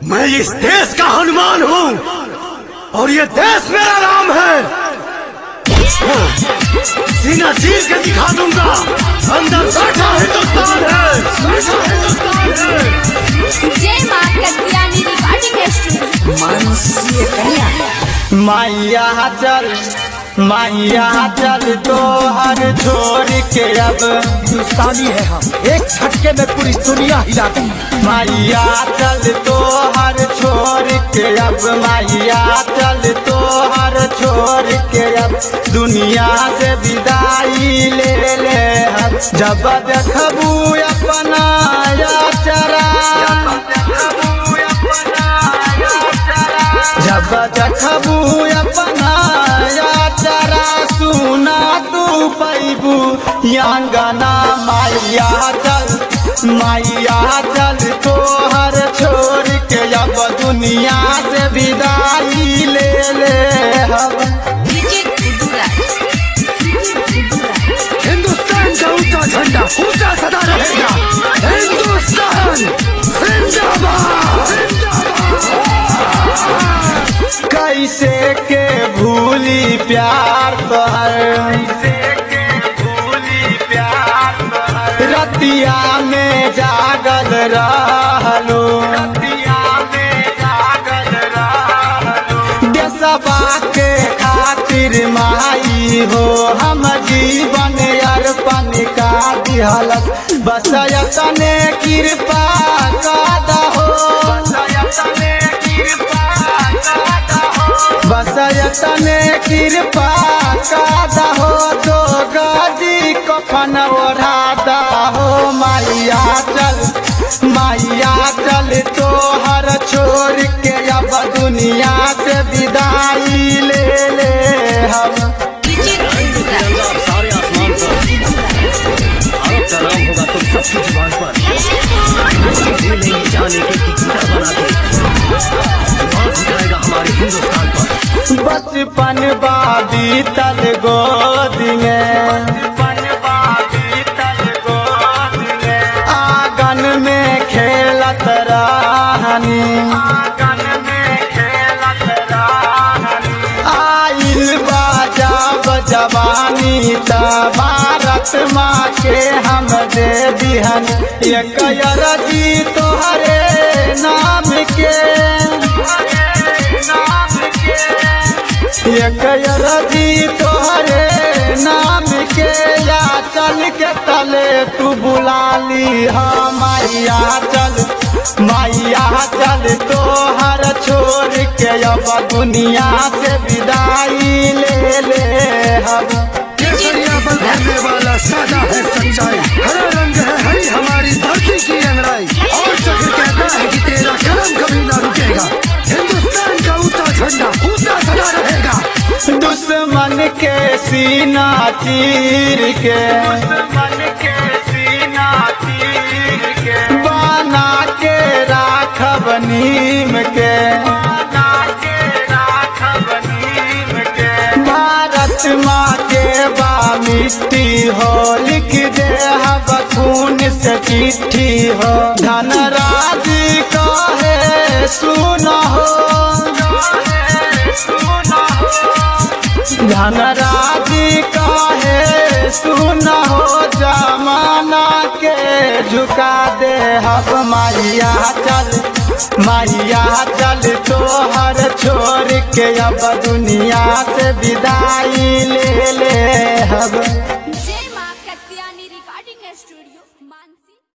मैं इस देश का हनुमान हूँ और ये देश मेरा नाम है। सीना चीर के दिखा दूंगा, अंदर बैठा हिंदुस्तान है। जय मां कत्यानी रिकॉर्डिंग स्टूडियो मानसीय कन्या। माइया चल तो हर छोड़ के अब हिंदुस्तानी है हम, एक झटके में पूरी दुनिया हिला देंगे। माइया चल तो हर छोड़ के अब, माइया चल तो हर छोड़ के अब दुनिया से विदाई ले ले हम। जब देखबू अपना यात्रा, जब देखबू अपना यात्रा, सुना तू पैबू यांगना। माइया चल तो हर छोड़ के अब दुनिया से विदाई ले ले हम। हिंदुस्तान का ऊंचा झंडा ऊंचा सदा रहेगा। हिंदुस्तान जिंदाबाद। कैसे के भूली प्यार तोहर, रतिया में जागल रहलू, देशवा के खातिर माई हो हम जीवन अर्पण का दिहलक। बस तने कृपा का हो, बस तने कृपा का दहो, तो गाजी कफन ओढ़ा दहो। माइया चल तो हर छोड़ के अब दुनिया से विदाई ले ले हम। सारे आसमान पर भारत का नाम होगा तो सबकी जुबान पर। जाने के गीता बना के बहुत उठाएगा हमारे हिंदुस्तान पर। बचपन बाबी तल गोद में, आंगन में खेलत रहनी, आइल बाजाब जवानी त भारत माँ के हम दे दिहन। एक अरजी तोहरे नाम के, एक अरजी तोहरे नाम के, या चल के तले तू बुला ली। हाँ माइया चल तो हर छोड़ के अब दुनिया से विदाई ले ले हम। केसरिया बल भरने वाला सादा है सच्चाई, हरा रंग है हरी हमारी धरती की अंगड़ाई। और चक्र कहता है कि तेरा कदम कभी ना रुकेगा। हिंदुस्तान का ऊंचा झंडा ऊंचा सदा रहेगा। दुश्मन के सीना चीर के, बना के राखब नीम के, भारत माँ के बा मिट्टी हो, लिख दे हब खून से चिट्ठी हो। धनराज कहे सुनो हो, धनराज कहे सुनो हो, जमाना के झुका दे हब। माइया चल तो हर छोड़ के अब दुनिया से विदाई ले ले हब। जय मां कत्यानी रिकॉर्डिंग स्टूडियो मानसी।